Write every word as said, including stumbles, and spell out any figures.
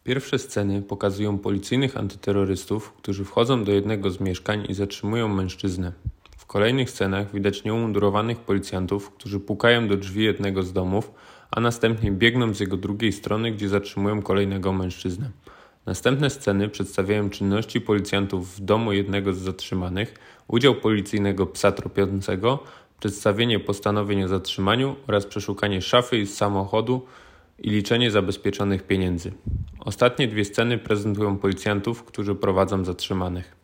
Pierwsze sceny pokazują policyjnych antyterrorystów, którzy wchodzą do jednego z mieszkań i zatrzymują mężczyznę. W kolejnych scenach widać nieumundurowanych policjantów, którzy pukają do drzwi jednego z domów, a następnie biegną z jego drugiej strony, gdzie zatrzymują kolejnego mężczyznę. Następne sceny przedstawiają czynności policjantów w domu jednego z zatrzymanych, udział policyjnego psa tropiącego, przedstawienie postanowień o zatrzymaniu oraz przeszukanie szafy i samochodu i liczenie zabezpieczonych pieniędzy. Ostatnie dwie sceny prezentują policjantów, którzy prowadzą zatrzymanych.